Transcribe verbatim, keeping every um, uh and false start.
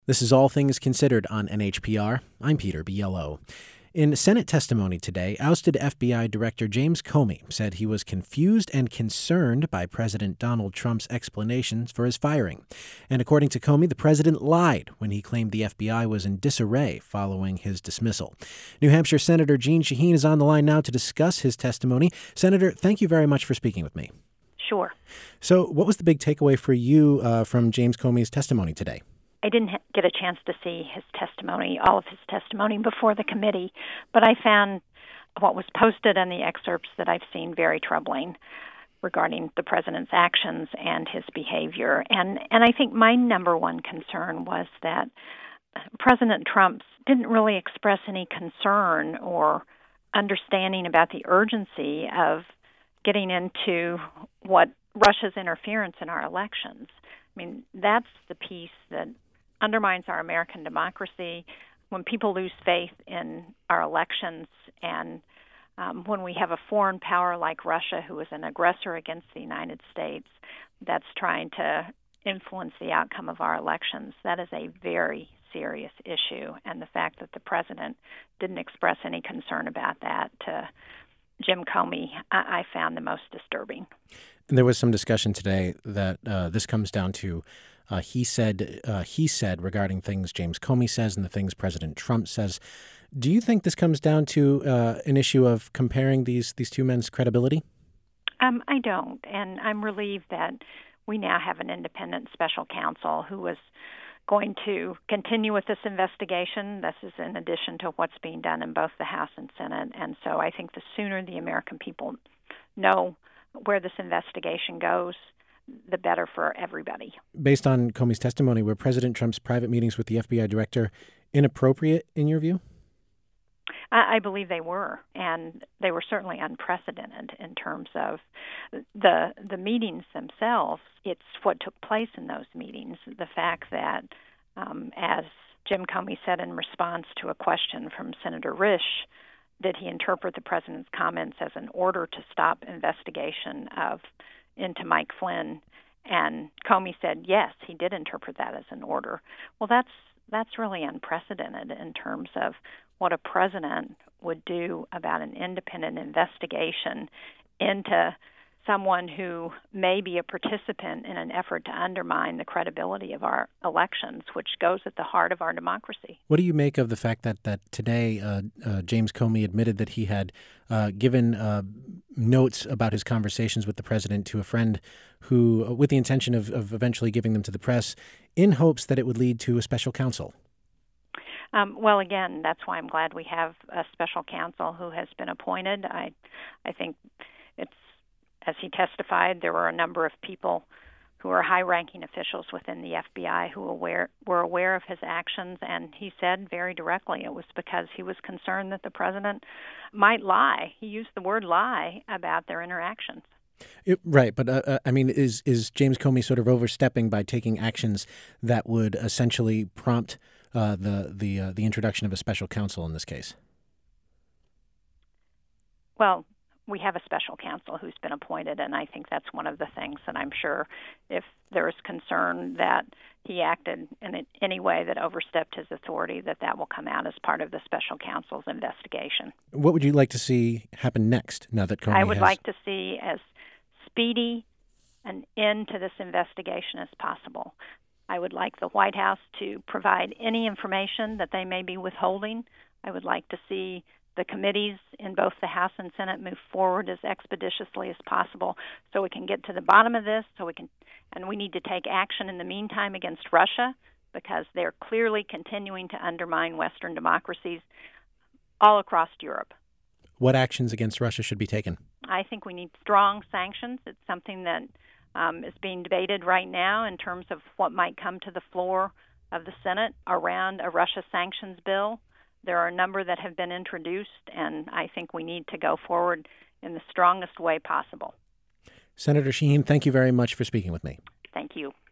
This is All Things Considered on N H P R. I'm Peter Biello. In Senate testimony today, ousted F B I Director James Comey said he was confused and concerned by President Donald Trump's explanations for his firing. And according to Comey, the president lied when he claimed the F B I was in disarray following his dismissal. New Hampshire Senator Jeanne Shaheen is on the line now to discuss his testimony. Senator, thank you very much for speaking with me. Sure. So what was the big takeaway for you uh, from James Comey's testimony today? I didn't ha- get a chance to see his testimony, all of his testimony before the committee, but I found what was posted in the excerpts that I've seen very troubling regarding the president's actions and his behavior. And, and I think my number one concern was that President Trump didn't really express any concern or understanding about the urgency of getting into what Russia's interference in our elections. I mean, that's the piece that undermines our American democracy. When people lose faith in our elections and um, when we have a foreign power like Russia who is an aggressor against the United States that's trying to influence the outcome of our elections, that is a very serious issue. And the fact that the president didn't express any concern about that to Jim Comey, I, I found the most disturbing. And there was some discussion today that uh, this comes down to uh, he said uh, he said regarding things James Comey says and the things President Trump says. Do you think this comes down to uh, an issue of comparing these these two men's credibility? Um, I don't, and I'm relieved that we now have an independent special counsel who is going to continue with this investigation. This is in addition to what's being done in both the House and Senate, and so I think the sooner the American people know where this investigation goes, the better for everybody. Based on Comey's testimony, were President Trump's private meetings with the F B I director inappropriate in your view? I, I believe they were, and they were certainly unprecedented in terms of the the meetings themselves. It's what took place in those meetings. The fact that, um, as Jim Comey said in response to a question from Senator Risch, did he interpret the president's comments as an order to stop investigation of into Mike Flynn? And Comey said, yes, he did interpret that as an order. Well, that's that's really unprecedented in terms of what a president would do about an independent investigation into someone who may be a participant in an effort to undermine the credibility of our elections, which goes at the heart of our democracy. What do you make of the fact that, that today uh, uh, James Comey admitted that he had uh, given uh, notes about his conversations with the president to a friend who, uh, with the intention of, of eventually giving them to the press, in hopes that it would lead to a special counsel? Um, well, again, that's why I'm glad we have a special counsel who has been appointed. I, I think it's, as he testified, there were a number of people who are high-ranking officials within the F B I who aware, were aware of his actions, and he said very directly it was because he was concerned that the president might lie. He used the word lie about their interactions. It, right, but uh, uh, I mean, is is James Comey sort of overstepping by taking actions that would essentially prompt uh, the the uh, the introduction of a special counsel in this case? Well, we have a special counsel who's been appointed, and I think that's one of the things that I'm sure if there is concern that he acted in any way that overstepped his authority, that that will come out as part of the special counsel's investigation. What would you like to see happen next now that Comey I would has... like to see as speedy an end to this investigation as possible. I would like the White House to provide any information that they may be withholding. I would like to see the committees in both the House and Senate move forward as expeditiously as possible so we can get to the bottom of this, so we can, and we need to take action in the meantime against Russia because they're clearly continuing to undermine Western democracies all across Europe. What actions against Russia should be taken? I think we need strong sanctions. It's something that um, is being debated right now in terms of what might come to the floor of the Senate around a Russia sanctions bill. There are a number that have been introduced, and I think we need to go forward in the strongest way possible. Senator Shaheen, thank you very much for speaking with me. Thank you.